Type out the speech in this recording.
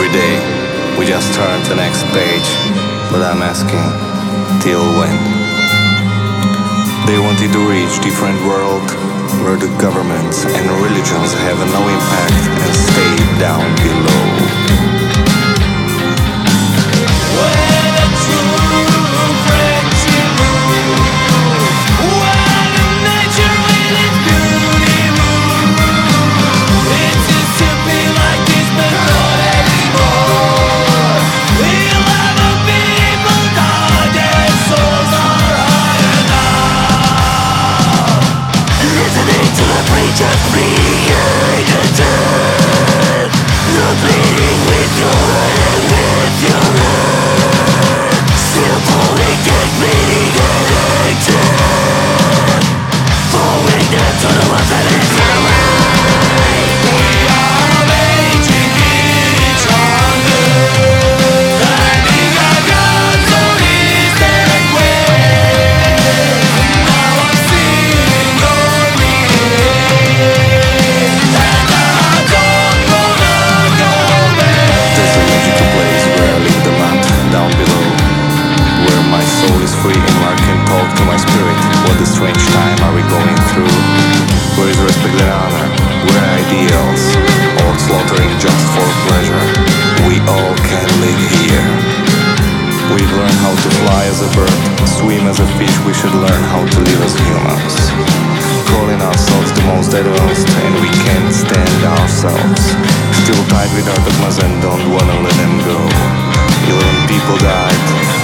every day. We just turn to the next page, but I'm asking, till when? They wanted to reach different world where the governments and religions have no impact and stay down below. Where the true friendship rules, where the nature with its beauty rules. It's Mississippi like this, but not anymore. We love the people, God, their souls are higher now. Listening to the preacher behind the dead, you're bleeding with your head, with your head. Still pulling and bleeding and active, falling into the ones that is away. We are making each other, finding our guns on Eastern way. Now I'm seeing only hate, and I don't wanna go back. There's a magical place where I leave the map down below, where my soul is free and where I can talk to my spirit. What a strange time are we going through? Where is respect and honor? Where are ideals? Or slaughtering just for pleasure? We all can live here. We've learned how to fly as a bird, swim as a fish. We should learn how to live as humans. Calling ourselves the most advanced, and we can't stand ourselves. Still tied with our dogmas and don't wanna let them go. 11 people died,